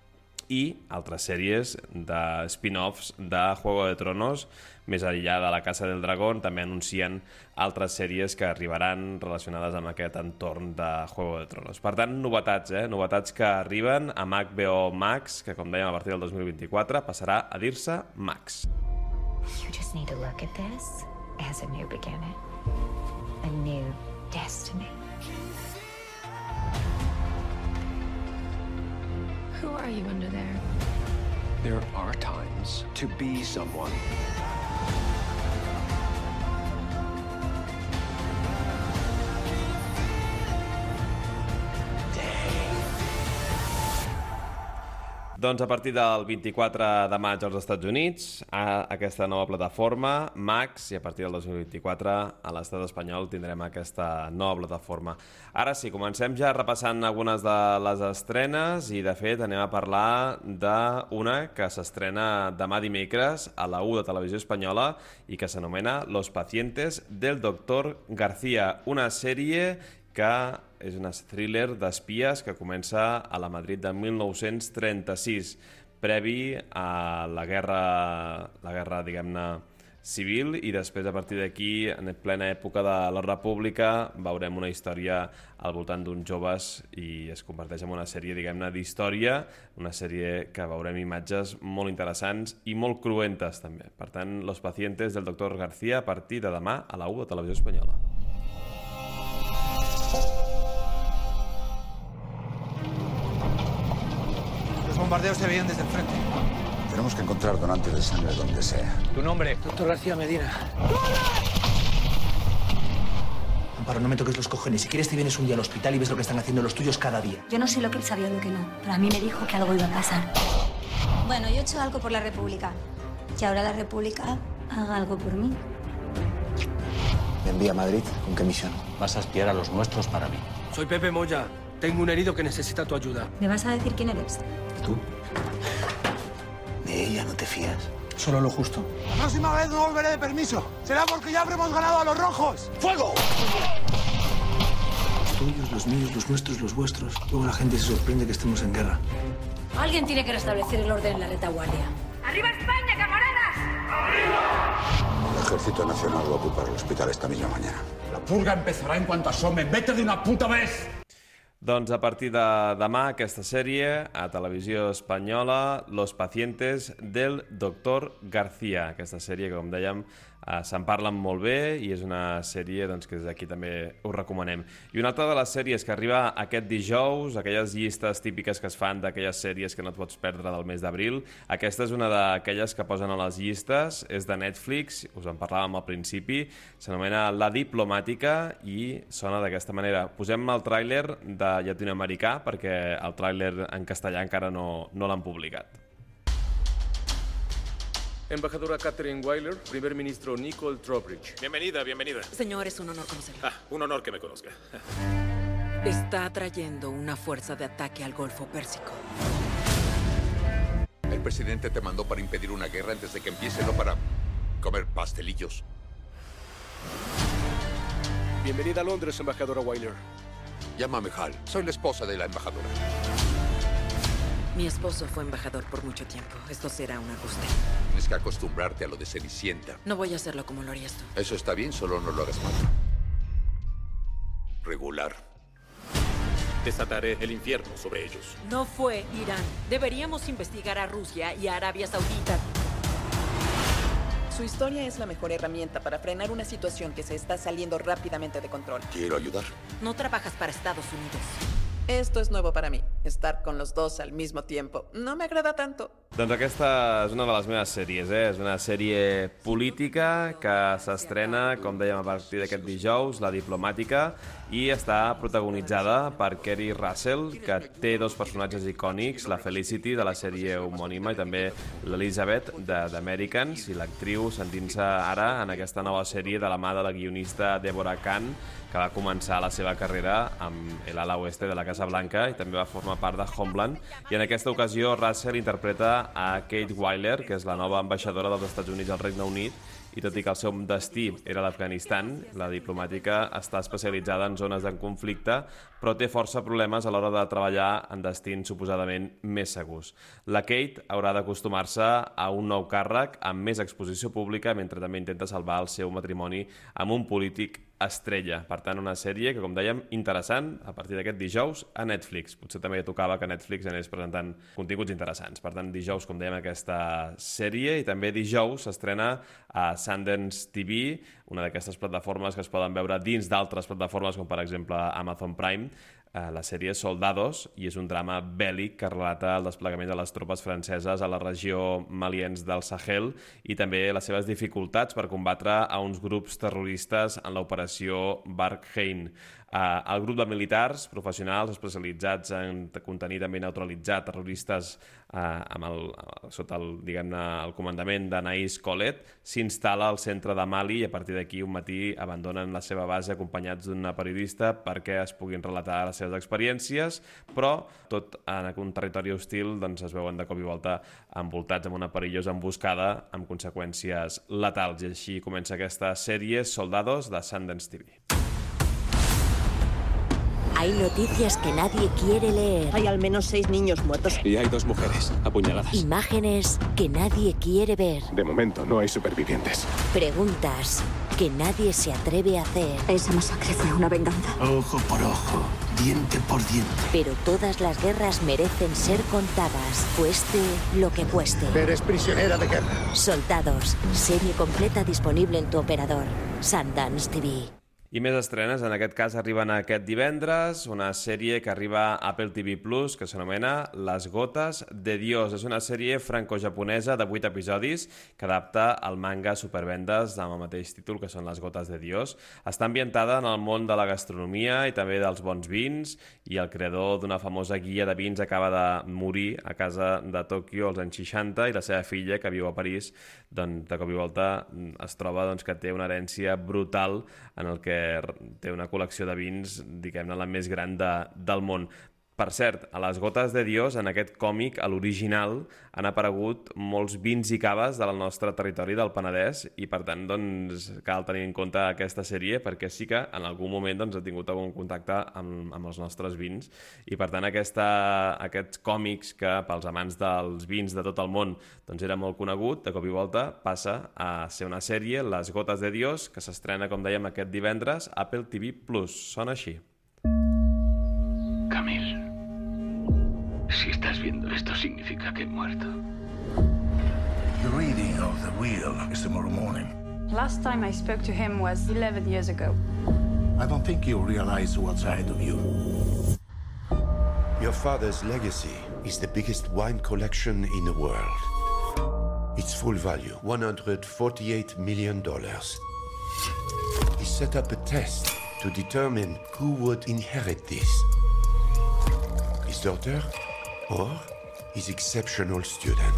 i altres sèries de spin-offs de Juego de Tronos, més enllà de la Casa del Dragón. També anuncien altres sèries que arribaran relacionades amb aquest entorn de Juego de Tronos. Per tant, novetats, eh? Novetats que arriben amb H B O Max, que, com dèiem, a partir del dos mil vint-i-quatre passarà a dir-se Max. You just need to look at this as a new beginning, a new destiny. Who are you under there? There are times to be someone. Doncs a partir del vint-i-quatre de maig als Estats Units, a aquesta nova plataforma, Max, i a partir del dos mil vint-i-quatre a l'estat espanyol tindrem aquesta nova plataforma. Ara sí, comencem ja repassant algunes de les estrenes i, de fet, anem a parlar d'una que s'estrena demà dimecres a la u de Televisió Espanyola i que s'anomena Los pacientes del doctor García, una sèrie que és un thriller d'espies que comença a la Madrid de mil nou-cents trenta-sis. previ a la guerra, la guerra, diguem-ne, civil, i després, a partir d'aquí, en plena època de la República, veurem una història al voltant d'uns joves i es converteix en una sèrie, diguem-ne, d'història, una sèrie que veurem imatges molt interessants i molt cruentes, també. Per tant, Los pacientes del doctor García, a partir de demà a la u de Televisió Espanyola. Los bombardeos se veían desde el frente. Tenemos que encontrar donantes de sangre donde sea. ¿Tu nombre? Doctor García Medina. Amparo, no me toques los cojones. Si quieres te vienes un día al hospital y ves lo que están haciendo los tuyos cada día. Yo no sé lo que él sabía o lo que no, pero a mí me dijo que algo iba a pasar. Bueno, yo he hecho algo por la República. Y ahora la República haga algo por mí. Me envía a Madrid. ¿Con qué misión? Vas a espiar a los nuestros para mí. Soy Pepe Moya. Tengo un herido que necesita tu ayuda. ¿Me vas a decir quién eres? ¿Tú? De ella no te fías. Solo lo justo. La próxima vez no volveré de permiso. Será porque ya habremos ganado a los rojos. ¡Fuego! Los tuyos, los míos, los nuestros, los vuestros. Luego la gente se sorprende que estemos en guerra. Alguien tiene que restablecer el orden en la retaguardia. ¡Arriba España, camaradas! ¡Arriba! El Ejército Nacional va a ocupar el hospital esta misma mañana. La purga empezará en cuanto asome. ¡Vete de una puta vez! Doncs a partir de demà, aquesta sèrie a Televisió Espanyola, Los pacientes del doctor García. Aquesta sèrie que, com dèiem, eh, se'n parlen molt bé i és una sèrie doncs, que des d'aquí també us recomanem. I una altra de les sèries que arriba aquest dijous, aquelles llistes típiques que es fan d'aquelles sèries que no et pots perdre del mes d'abril, aquesta és una d'aquelles que posen a les llistes, és de Netflix, us en parlàvem al principi, s'anomena La diplomàtica i sona d'aquesta manera. Posem el tràiler de llatinoamericà perquè el tràiler en castellà encara no, no l'han publicat. Embajadora Catherine Weiler, primer ministro Nicole Trowbridge. Bienvenida, bienvenida. Señor, es un honor conocerlo. Ah, un honor que me conozca. Está trayendo una fuerza de ataque al Golfo Pérsico. El presidente te mandó para impedir una guerra antes de que empiece, no para comer pastelillos. Bienvenida a Londres, embajadora Weiler. Llámame Hal. Soy la esposa de la embajadora. Mi esposo fue embajador por mucho tiempo. Esto será un ajuste. Tienes que acostumbrarte a lo de Cenicienta. No voy a hacerlo como lo harías tú. Eso está bien, solo no lo hagas mal. Regular. Desataré el infierno sobre ellos. No fue Irán. Deberíamos investigar a Rusia y a Arabia Saudita. Su historia es la mejor herramienta para frenar una situación que se está saliendo rápidamente de control. Quiero ayudar. No trabajas para Estados Unidos. Esto es nuevo para mí, estar con los dos al mismo tiempo. No me agrada tanto. Doncs aquesta és una de les meves sèries, eh? És una sèrie política que s'estrena, com dèiem, a partir d'aquest dijous, La diplomàtica, i està protagonitzada per Keri Russell, que té dos personatges icònics, la Felicity, de la sèrie homònima, i també l'Elizabeth, de d'Americans, i l'actriu sentint-se ara en aquesta nova sèrie de la mà de la guionista Deborah Kahn, que va començar la seva carrera amb El ala oeste de la Casa Blanca i també va formar part de Homeland. I en aquesta ocasió Russell interpreta a Kate Weiler, que és la nova ambaixadora dels Estats Units al Regne Unit, i tot i que el seu destí era l'Afganistan, la diplomàtica està especialitzada en zones de conflicte, però té força problemes a l'hora de treballar en destins suposadament més segurs. La Kate haurà d'acostumar-se a un nou càrrec amb més exposició pública, mentre també intenta salvar el seu matrimoni amb un polític estrella. Per tant, una sèrie que, com dèiem, interessant a partir d'aquest dijous a Netflix. Potser també tocava que Netflix anés presentant continguts interessants. Per tant, dijous, com dèiem, aquesta sèrie, i també dijous s'estrena a Sundance T V, una d'aquestes plataformes que es poden veure dins d'altres plataformes, com per exemple Amazon Prime. La sèrie Soldados, i és un drama bèl·lic que relata el desplegament de les tropes franceses a la regió maliens del Sahel i també les seves dificultats per combatre a uns grups terroristes en l'operació Barkhane. Uh, el grup de militars professionals especialitzats en contenir també neutralitzar terroristes uh, amb el, sota el, diguem-ne, el comandament d'Anaïs Collet s'instal·la al centre de Mali, i a partir d'aquí un matí abandonen la seva base acompanyats d'una periodista perquè es puguin relatar les seves experiències, però tot en un territori hostil doncs, es veuen de cop i volta envoltats amb una perillosa emboscada amb conseqüències letals, i així comença aquesta sèrie Soldados de Sundance T V. Hay noticias que nadie quiere leer. Hay al menos seis niños muertos. Y hay dos mujeres apuñaladas. Imágenes que nadie quiere ver. De momento no hay supervivientes. Preguntas que nadie se atreve a hacer. Esa masacre fue una venganza. Ojo por ojo, diente por diente. Pero todas las guerras merecen ser contadas, cueste lo que cueste. Eres prisionera de guerra. Soldados, serie completa disponible en tu operador. Sundance T V. I més estrenes, en aquest cas arriben aquest divendres, una sèrie que arriba a Apple T V Plus, que s'anomena Las Gotas de Dios. És una sèrie franco-japonesa de vuit episodis que adapta el manga supervendes amb el mateix títol, que són Las Gotas de Dios. Està ambientada en el món de la gastronomia i també dels bons vins, i el creador d'una famosa guia de vins acaba de morir a casa de Tòquio als anys seixanta, i la seva filla, que viu a París, doncs, de cop i volta es troba doncs, que té una herència brutal en el que té una col·lecció de vins, diguem-ne, la més gran de, del món. Per cert, a Les Gotes de Dios, en aquest còmic, a l'original, han aparegut molts vins i caves del nostre territori del Penedès, i per tant doncs, cal tenir en compte aquesta sèrie, perquè sí que en algun moment doncs, ha tingut algun contacte amb, amb els nostres vins, i per tant aquesta, aquests còmics que pels amants dels vins de tot el món doncs, era molt conegut, de cop i volta passa a ser una sèrie, Les Gotes de Dios, que s'estrena, com dèiem, aquest divendres, Apple T V Plus. Sona així. Camille. Si estás viendo esto, significa que he muerto. The reading of the will is tomorrow morning. Last time I spoke to him was eleven years ago. I don't think you realize what's ahead of you. Your father's legacy is the biggest wine collection in the world. Its full value, one hundred forty-eight million dollars. He set up a test to determine who would inherit this. His daughter or his exceptional student.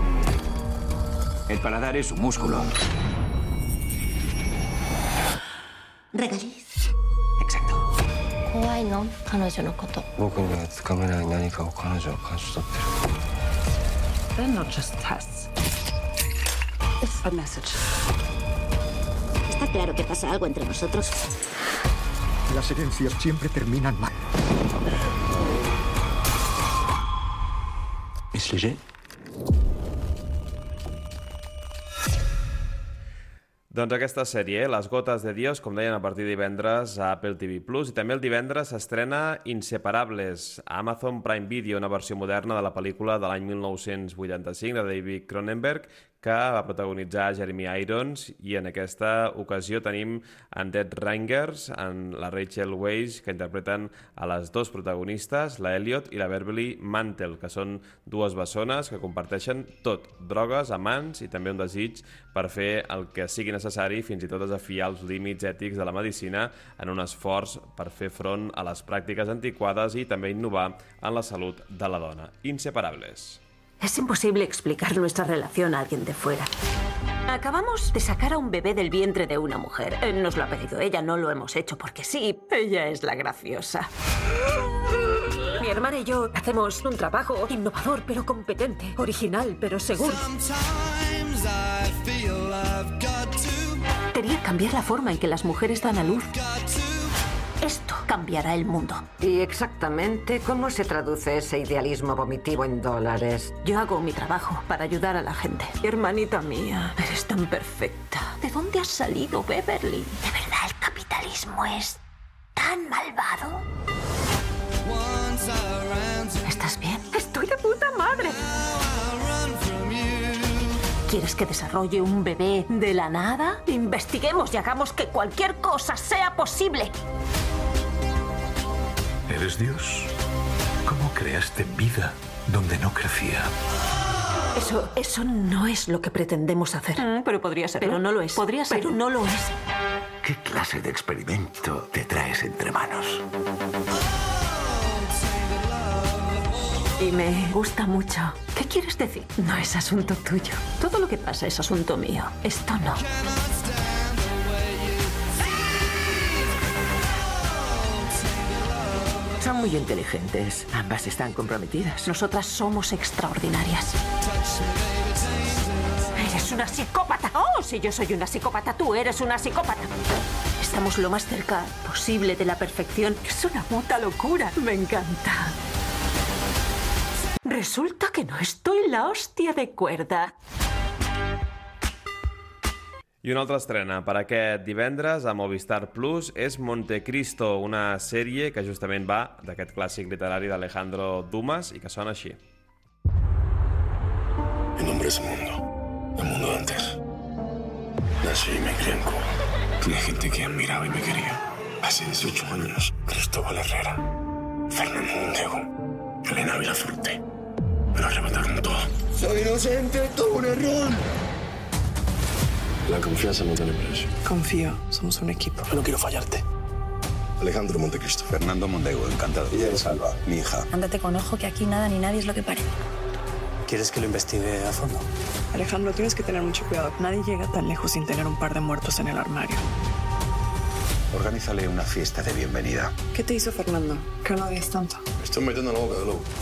El paladar es un músculo. Regaliz. Exacto. 怖いの彼女のこと。 僕にはつかめない何かを彼女は感じ取ってる。 They're not just tests. It's a message. Está claro que pasa algo entre nosotros. Las herencias siempre terminan mal. Miss Léger? Doncs aquesta sèrie, Les Gotes de Dios, com deien, a partir de divendres a Apple T V Plus, i també el divendres s'estrena Inseparables a Amazon Prime Video, una versió moderna de la pel·lícula de l'any mil nou-cents vuitanta-cinc de David Cronenberg, que va protagonitzar Jeremy Irons, i en aquesta ocasió tenim en Dead Ringers, en la Rachel Weisz, que interpreten a les dos protagonistes, la Elliot i la Beverly Mantle, que són dues bessones que comparteixen tot, drogues, amants i també un desig per fer el que sigui necessari, fins i tot desafiar els límits ètics de la medicina en un esforç per fer front a les pràctiques antiquades i també innovar en la salut de la dona. Inseparables. Es imposible explicar nuestra relación a alguien de fuera. Acabamos de sacar a un bebé del vientre de una mujer. Eh, Nos lo ha pedido ella, no lo hemos hecho porque sí. Ella es la graciosa. Mi hermana y yo hacemos un trabajo innovador pero competente, original pero seguro. Quería cambiar la forma en que las mujeres dan a luz. Esto cambiará el mundo. ¿Y exactamente cómo se traduce ese idealismo vomitivo en dólares? Yo hago mi trabajo para ayudar a la gente. Hermanita mía, eres tan perfecta. ¿De dónde has salido, Beverly? ¿De verdad el capitalismo es tan malvado? ¿Estás bien? Estoy de puta madre. ¿Quieres que desarrolle un bebé de la nada? Investiguemos y hagamos que cualquier cosa sea posible. ¿Eres Dios? ¿Cómo creaste vida donde no crecía? Eso, eso no es lo que pretendemos hacer. Mm, pero podría ser. Pero no lo es. Podría ser. Pero no lo es. ¿Qué clase de experimento te traes entre manos? Y me gusta mucho. ¿Qué quieres decir? No es asunto tuyo. Todo lo que pasa es asunto mío. Esto no. Son muy inteligentes. Ambas están comprometidas. Nosotras somos extraordinarias. Eres una psicópata. Oh, si yo soy una psicópata, tú eres una psicópata. Es Estamos lo más cerca posible de la perfección. Es una puta locura. Me encanta. Resulta que no estoy la hòstia de cuerda. I una altra estrena per aquest divendres a Movistar Plus és Montecristo, una sèrie que justament va d'aquest clàssic literari d'Alejandro Dumas i que sona així. Mi nombre es Mundo, el mundo de antes. Nací y me crié en Cuba. Tenía gente que admiraba y me quería. Hace dieciocho años, Cristóbal Herrera, Fernando Mondego, Elena Villafuerte. Me lo arrebataron todo. Soy inocente, todo un error. La confianza no tiene precio. Confío, somos un equipo. Yo no quiero fallarte. Alejandro Montecristo. Fernando Mondego, encantado. Ella es Alba, mi hija. Ándate con ojo que aquí nada ni nadie es lo que parece. ¿Quieres que lo investigue a fondo? Alejandro, tienes que tener mucho cuidado. Nadie llega tan lejos sin tener un par de muertos en el armario. Organízale una fiesta de bienvenida. ¿Qué te hizo Fernando? Que lo odias tanto. Me estoy metiendo en la boca de lobo.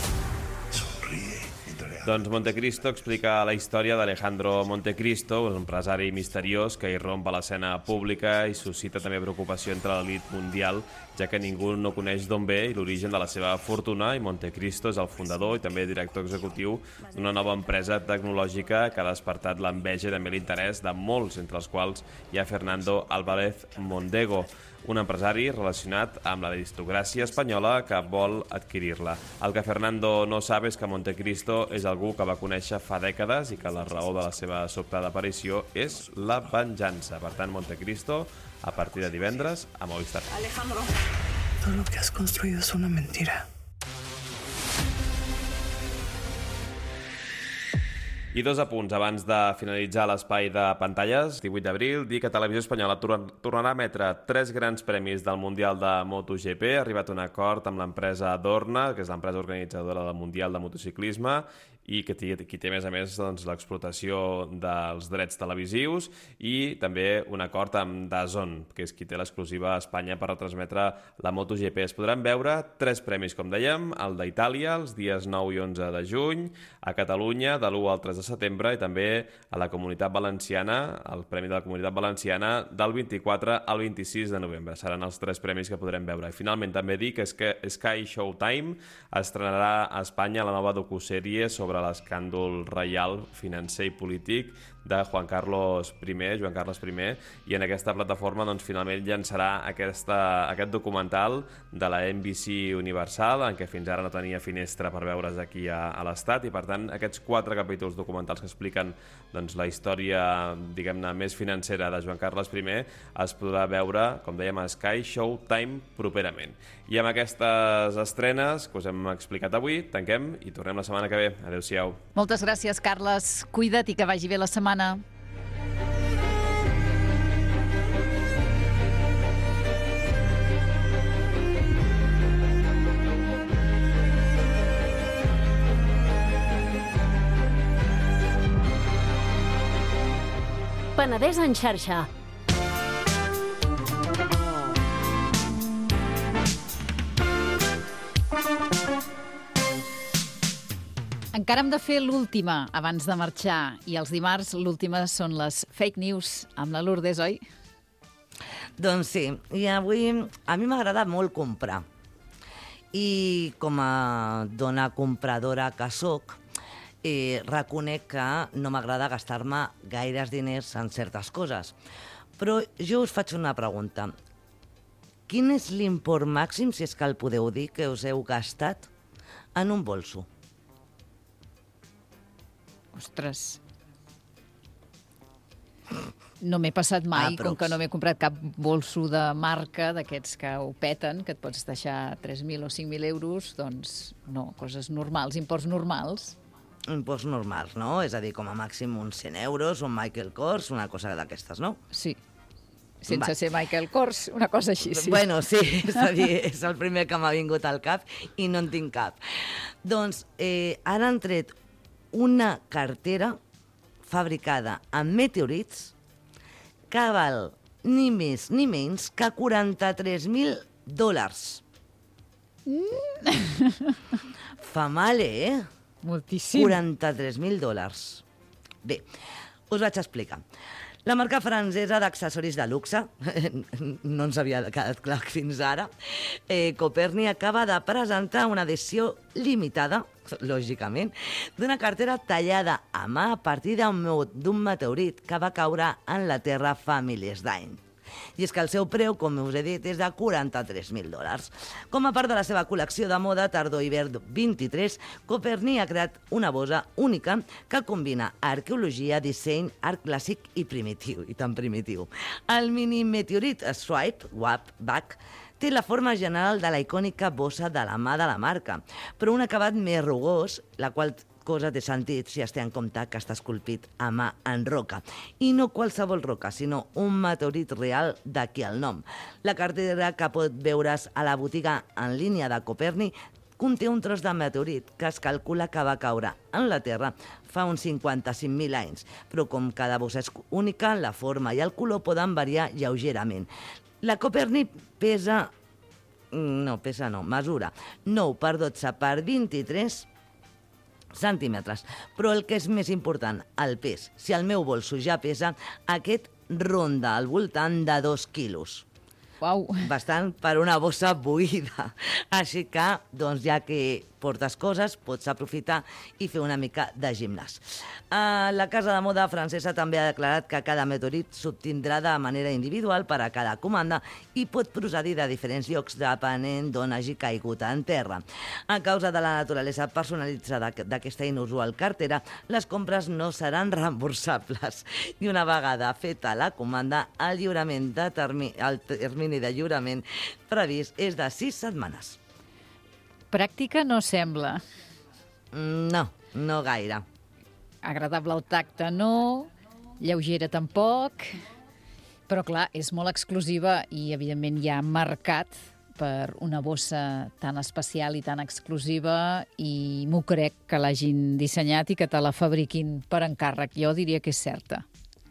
Doncs Montecristo explica la història d'Alejandro Montecristo, un empresari misteriós que irromp a l'escena pública i suscita també preocupació entre l'elit mundial, ja que ningú no coneix d'on ve i l'origen de la seva fortuna, i Montecristo és el fundador i també director executiu d'una nova empresa tecnològica que ha despertat l'enveja i també l'interès de molts, entre els quals hi ha Fernando Álvarez Mondego, un empresari relacionat amb l'aristocràcia espanyola que vol adquirir-la. El que Fernando no sap és que Montecristo és algú que va conèixer fa dècades i que la raó de la seva sobtada aparició és la venjança. Per tant, Montecristo, a partir de divendres, a Movistar. Alejandro, todo lo que has construido es una mentira. I dos apunts abans de finalitzar l'espai de pantalles. divuit d'abril, dir que Televisió Espanyola tornarà a emetre tres grans premis del Mundial de MotoGP. Ha arribat a un acord amb l'empresa Dorna, que és l'empresa organitzadora del Mundial de Motociclisme, i que qui té, a més a més, doncs, l'explotació dels drets televisius, i també un acord amb DAZN, que és qui té l'exclusiva a Espanya per retransmetre la MotoGP. Es podran veure tres premis, com dèiem, el d'Itàlia els dies nou i onze de juny, a Catalunya de l'u al tres de setembre, i també a la Comunitat Valenciana, el Premi de la Comunitat Valenciana, del vint-i-quatre al vint-i-sis de novembre. Seran els tres premis que podrem veure. I finalment també dir que Sky Showtime estrenarà a Espanya la nova docusèrie sobre l'escàndol reial, financer i polític de Juan Carlos I, Joan Carles I, i en aquesta plataforma doncs, finalment llançarà aquesta, aquest documental de la N B C Universal, en què fins ara no tenia finestra per veure's aquí a, a l'Estat, i per tant aquests quatre capítols documentals que expliquen doncs, la història, diguem-ne, més financera de Joan Carles I es podrà veure, com dèiem, a Sky Showtime properament. I amb aquestes estrenes que us hem explicat avui, tanquem i tornem la setmana que ve. Adéu-siau. Moltes gràcies, Carles. Cuida't i que vagi bé la setmana. Penedès en xarxa. Encara hem de fer l'última abans de marxar, i els dimarts l'última són les fake news amb la Lourdes, oi? Doncs sí, i avui a mi m'agrada molt comprar. I com a dona compradora que soc, eh, reconec que no m'agrada gastar-me gaires diners en certes coses. Però jo us faig una pregunta. Quin és l'import màxim, si és que el podeu dir, que us heu gastat en un bolso? Ostres. No m'he passat mai, com que no m'he comprat cap bolso de marca, d'aquests que ho peten, que et pots deixar tres mil o cinc mil euros, doncs no, coses normals, imports normals. Imports normals, no? És a dir, com a màxim uns cent euros, un Michael Kors, una cosa d'aquestes, no? Sí. Sense Va. ser Michael Kors, una cosa així, sí. Bueno, sí, és a dir, és el primer que m'ha vingut al cap i no en tinc cap. Doncs eh, ara han tret una cartera fabricada amb meteorits que val ni més ni menys que quaranta-tres mil dòlars. Mm. Fa mal, eh? Moltíssim. quaranta-tres mil dòlars. Bé, us vaig explicar. La marca francesa d'accessoris de luxe, no ens havia quedat clar fins ara, eh, Coperni acaba de presentar una edició limitada, lògicament, d'una cartera tallada a mà a partir d'un meteorit que va caure en la Terra fa milers d'anys. I és que el seu preu, com us he dit, és de quaranta-tres mil dòlars. Com a part de la seva col·lecció de moda tardor-hivern vint-i-tres, Coperni ha creat una bossa única que combina arqueologia, disseny, art clàssic i primitiu, i tan primitiu. El mini meteorit Swipe Back té la forma general de la icònica bossa de la mà de la marca, però un acabat més rugós, la qual cosa té sentit si es té en compte que està esculpit a mà en roca. I no qualsevol roca, sinó un meteorit real, d'aquí el nom. La cartera que pot veure's a la botiga en línia de Coperni conté un tros de meteorit que es calcula que va caure en la Terra fa uns cinquanta-cinc mil anys, però com cada bossa és única, la forma i el color poden variar lleugerament. La Coperni pesa... no, pesa no, mesura nou per dotze per vint-i-tres centímetres. Però el que és més important, el pes. Si el meu bolso ja pesa, aquest ronda al voltant de dos quilos. Uau! Bastant per una bossa buida. Així que, doncs, ja que portes coses, pots aprofitar i fer una mica de gimnàs. Uh, la casa de moda francesa també ha declarat que cada meteorit s'obtindrà de manera individual per a cada comanda i pot procedir de diferents llocs depenent d'on hagi caigut en terra. A causa de la naturalesa personalitzada d'aquesta inusual cartera, les compres no seran reemborsables. I una vegada feta la comanda, el, lliurament de termi... el termini de lliurament previst és de sis setmanes. Pràctica no sembla. No, no gaire. Agradable al tacte no, lleugera tampoc, però clar, és molt exclusiva i evidentment hi ha mercat per una bossa tan especial i tan exclusiva i m'ho crec que l'hagin dissenyat i que te la fabriquin per encàrrec. Jo diria que és certa.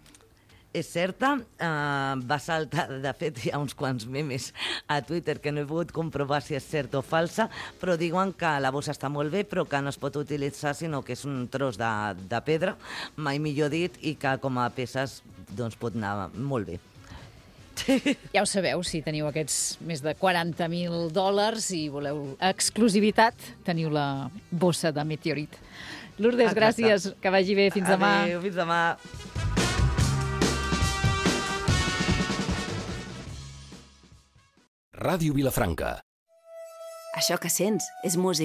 És certa, uh, va saltar, de fet hi ha uns quants memes a Twitter que no he pogut comprovar si és certa o falsa, però diuen que la bossa està molt bé però que no es pot utilitzar sinó que és un tros de, de pedra, mai millor dit, i que com a peces doncs, pot anar molt bé. Ja ho sabeu, si teniu aquests més de quaranta mil dòlars i voleu exclusivitat, teniu la bossa de meteorit. Lourdes, Exacte. Gràcies, que vagi bé, fins demà. Adéu, fins demà. Ràdio Vilafranca. Això que sents és música.